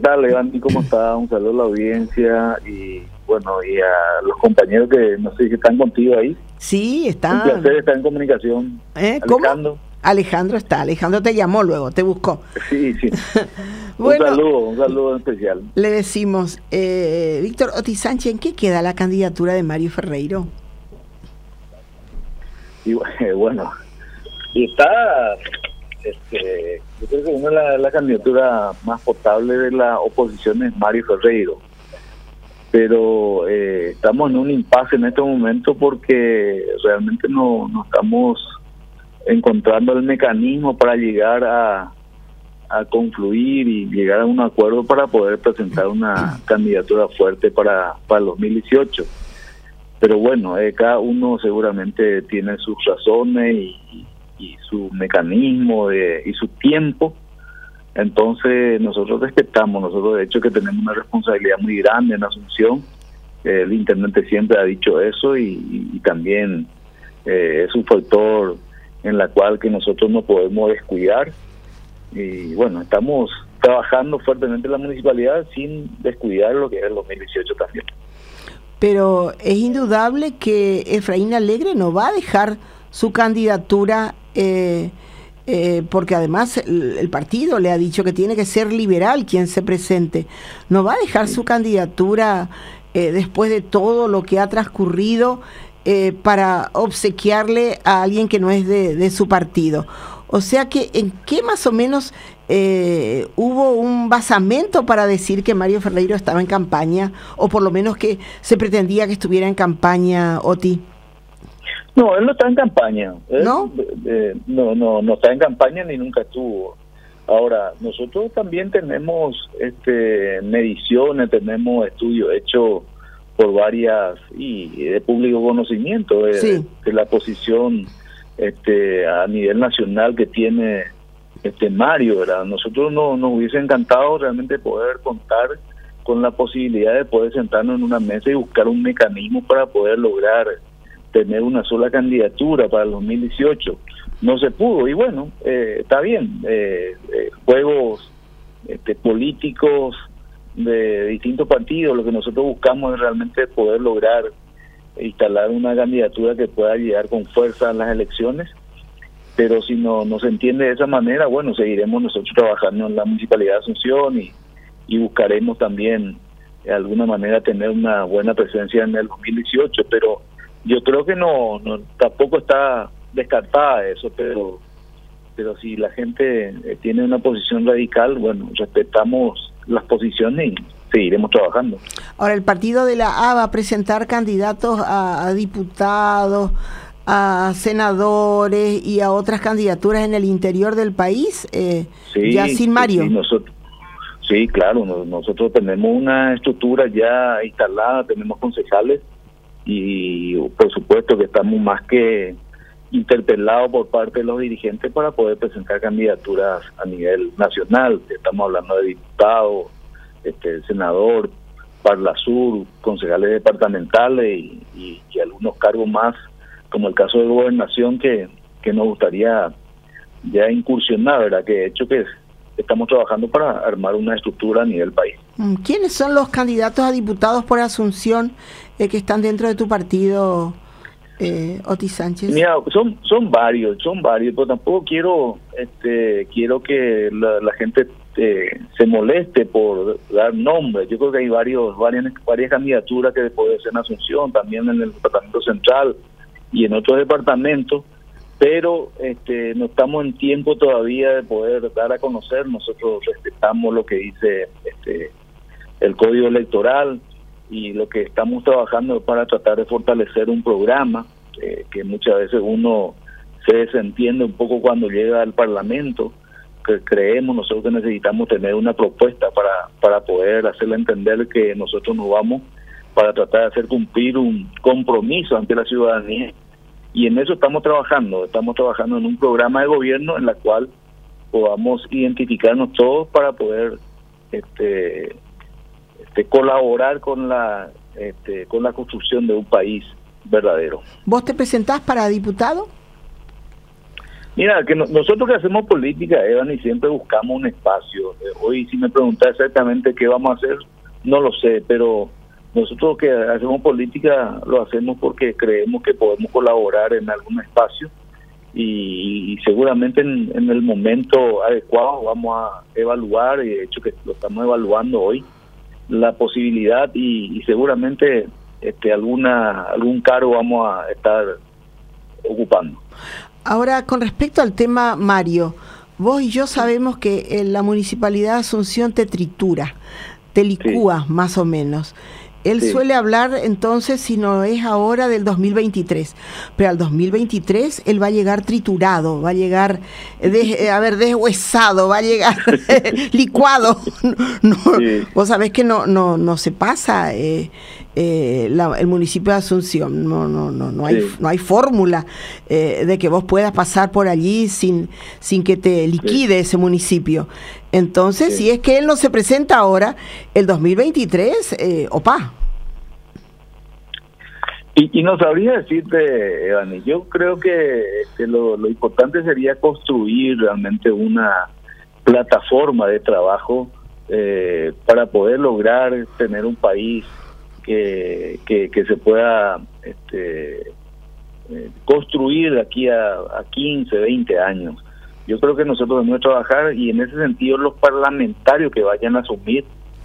tal, Evandy? ¿Cómo está? Un saludo a la audiencia y bueno, y a los compañeros que no sé si están contigo ahí. Sí, está. Un placer estar en comunicación. ¿Cómo? Alejandro. Alejandro está. Alejandro te llamó luego, te buscó. Sí. Bueno, un saludo en especial. Le decimos, Víctor Otis Sánchez, ¿en qué queda la candidatura de Mario Ferreiro? Y bueno, y está, yo creo que una de las candidaturas más potables de la oposición es Mario Ferreiro. Pero estamos en un impasse en este momento porque realmente no estamos encontrando el mecanismo para llegar a confluir y llegar a un acuerdo para poder presentar una candidatura fuerte para el 2018. Pero bueno, cada uno seguramente tiene sus razones y su mecanismo y su tiempo. Entonces nosotros respetamos, nosotros de hecho que tenemos una responsabilidad muy grande en Asunción. El intendente siempre ha dicho eso y también es un factor en la cual que nosotros no podemos descuidar. Y bueno, estamos trabajando fuertemente en la municipalidad sin descuidar lo que es el 2018 también. Pero es indudable que Efraín Alegre no va a dejar su candidatura, porque además el partido le ha dicho que tiene que ser liberal quien se presente. No va a dejar su candidatura después de todo lo que ha transcurrido para obsequiarle a alguien que no es de su partido. O sea que, ¿en qué más o menos hubo un basamento para decir que Mario Ferreiro estaba en campaña, o por lo menos que se pretendía que estuviera en campaña, Oti? No, él no está en campaña. ¿No? No está en campaña ni nunca estuvo. Ahora, nosotros también tenemos mediciones, tenemos estudios hechos por varias y de público conocimiento de la posición a nivel nacional que tiene Mario, ¿verdad? Nosotros nos hubiese encantado realmente poder contar con la posibilidad de poder sentarnos en una mesa y buscar un mecanismo para poder lograr tener una sola candidatura para el 2018. No se pudo y bueno, está bien, juegos políticos de distintos partidos. Lo que nosotros buscamos es realmente poder lograr instalar una candidatura que pueda llegar con fuerza a las elecciones, pero si no se entiende de esa manera, bueno, seguiremos nosotros trabajando en la Municipalidad de Asunción y buscaremos también de alguna manera tener una buena presencia en el 2018, pero yo creo que no tampoco está descartada eso, pero si la gente tiene una posición radical, bueno, respetamos las posiciones y seguiremos trabajando. Ahora, el partido de la A va a presentar candidatos a diputados, a senadores y a otras candidaturas en el interior del país, ya sin Mario. Sí, claro, nosotros tenemos una estructura ya instalada, tenemos concejales y por supuesto que estamos más que interpelados por parte de los dirigentes para poder presentar candidaturas a nivel nacional. Estamos hablando de diputados, senador, Parlasur, concejales departamentales y algunos cargos más, como el caso de gobernación que nos gustaría ya incursionar, ¿verdad? Que de hecho que estamos trabajando para armar una estructura a nivel país. ¿Quiénes son los candidatos a diputados por Asunción que están dentro de tu partido, Otis Sánchez? Mira, son varios, pero tampoco quiero que la gente se moleste por dar nombres. Yo creo que hay varias candidaturas que puede ser en Asunción, también en el departamento central y en otros departamentos, pero no estamos en tiempo todavía de poder dar a conocer. Nosotros respetamos lo que dice el Código Electoral y lo que estamos trabajando para tratar de fortalecer un programa que muchas veces uno se desentiende un poco cuando llega al Parlamento, que creemos nosotros que necesitamos tener una propuesta para poder hacerle entender que nosotros nos vamos para tratar de hacer cumplir un compromiso ante la ciudadanía. Y en eso estamos trabajando en un programa de gobierno en la cual podamos identificarnos todos para poder colaborar con la construcción de un país verdadero. ¿Vos te presentás para diputado? Mira, que nosotros que hacemos política, Evan, y siempre buscamos un espacio. Hoy si me preguntas exactamente qué vamos a hacer, no lo sé, pero nosotros que hacemos política lo hacemos porque creemos que podemos colaborar en algún espacio y seguramente en el momento adecuado vamos a evaluar, y de hecho que lo estamos evaluando hoy, la posibilidad y seguramente algún cargo vamos a estar ocupando. Ahora, con respecto al tema, Mario, vos y yo sabemos que la Municipalidad de Asunción te tritura, te licúa más o menos. Él suele hablar entonces, si no es ahora, del 2023, pero al 2023 él va a llegar triturado, va a llegar, deshuesado, va a llegar licuado. Vos sabés que no se pasa el municipio de Asunción, no hay fórmula de que vos puedas pasar por allí sin que te liquide ese municipio. Entonces, si es que él no se presenta ahora, el 2023, opa. Y no sabría decirte, Dani, yo creo que lo importante sería construir realmente una plataforma de trabajo para poder lograr tener un país que se pueda construir de aquí a 15, 20 años. Yo creo que nosotros debemos trabajar, y en ese sentido los parlamentarios que vayan a asumir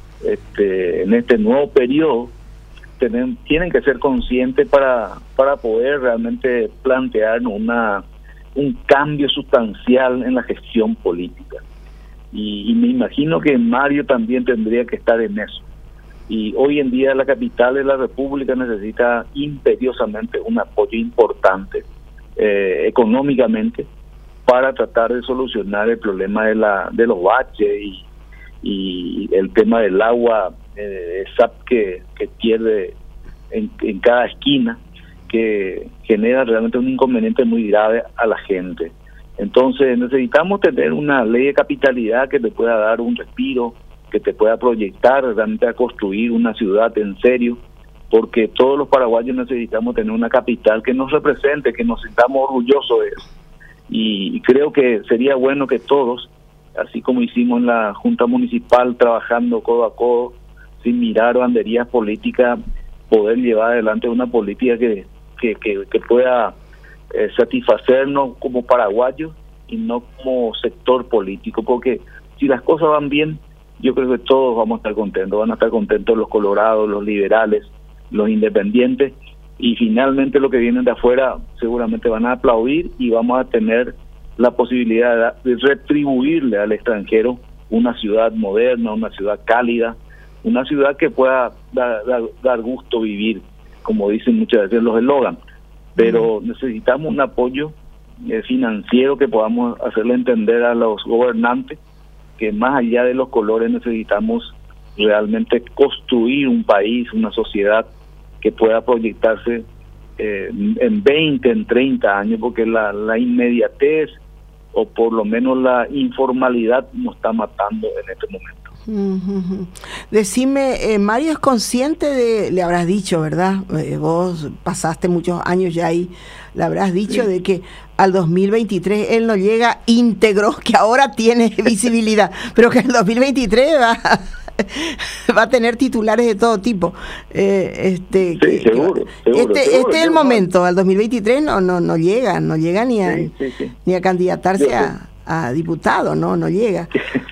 en este nuevo periodo tienen que ser conscientes para poder realmente plantear un cambio sustancial en la gestión política. Y me imagino que Mario también tendría que estar en eso. Y hoy en día la capital de la República necesita imperiosamente un apoyo importante económicamente para tratar de solucionar el problema de los baches y el tema del agua SAP que pierde en cada esquina, que genera realmente un inconveniente muy grave a la gente. Entonces necesitamos tener una ley de capitalidad que te pueda dar un respiro, que te pueda proyectar realmente a construir una ciudad en serio, porque todos los paraguayos necesitamos tener una capital que nos represente, que nos sintamos orgullosos de eso. Y creo que sería bueno que todos, así como hicimos en la Junta Municipal, trabajando codo a codo, sin mirar banderías políticas, poder llevar adelante una política que pueda satisfacernos como paraguayos y no como sector político, porque si las cosas van bien, yo creo que todos vamos a estar contentos. Van a estar contentos los colorados, los liberales, los independientes, y finalmente los que vienen de afuera seguramente van a aplaudir, y vamos a tener la posibilidad de retribuirle al extranjero una ciudad moderna, una ciudad cálida, una ciudad que pueda dar gusto vivir, como dicen muchas veces los eslogans. Pero necesitamos un apoyo financiero que podamos hacerle entender a los gobernantes que más allá de los colores necesitamos realmente construir un país, una sociedad que pueda proyectarse en 20, en 30 años, porque la inmediatez o por lo menos la informalidad nos está matando en este momento. Decime, Mario es consciente le habrás dicho, ¿verdad? Vos pasaste muchos años ya ahí, le habrás dicho de que al 2023 él no llega íntegro, que ahora tiene visibilidad, pero que el 2023 va a tener titulares de todo tipo. Seguro. Este es el momento, al 2023 no llega ni a candidatarse a diputado, no llega.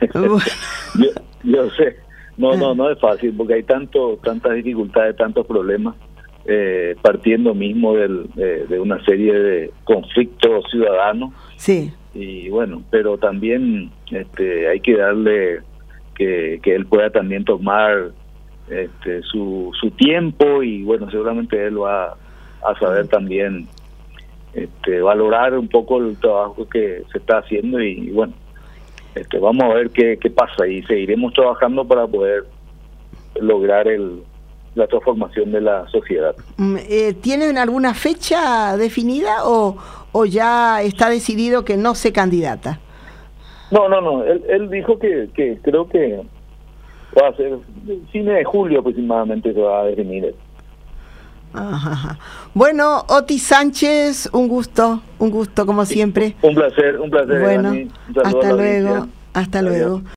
Yo sé, no es fácil, porque hay tantas dificultades, tantos problemas, partiendo mismo de una serie de conflictos ciudadanos. Sí. Y bueno, pero también hay que darle que él pueda también tomar su tiempo, y bueno, seguramente él va a saber también valorar un poco el trabajo que se está haciendo, y bueno, vamos a ver qué pasa, y seguiremos trabajando para poder lograr la transformación de la sociedad. ¿Tienen alguna fecha definida o ya está decidido que no se candidata? No, él dijo que creo que va a ser fines de julio aproximadamente, se va a definir. Ajá. Bueno, Otis Sánchez, un gusto como siempre. Un placer. Bueno, Dani. Un saludo hasta a la luego, audiencia. hasta Adiós. luego.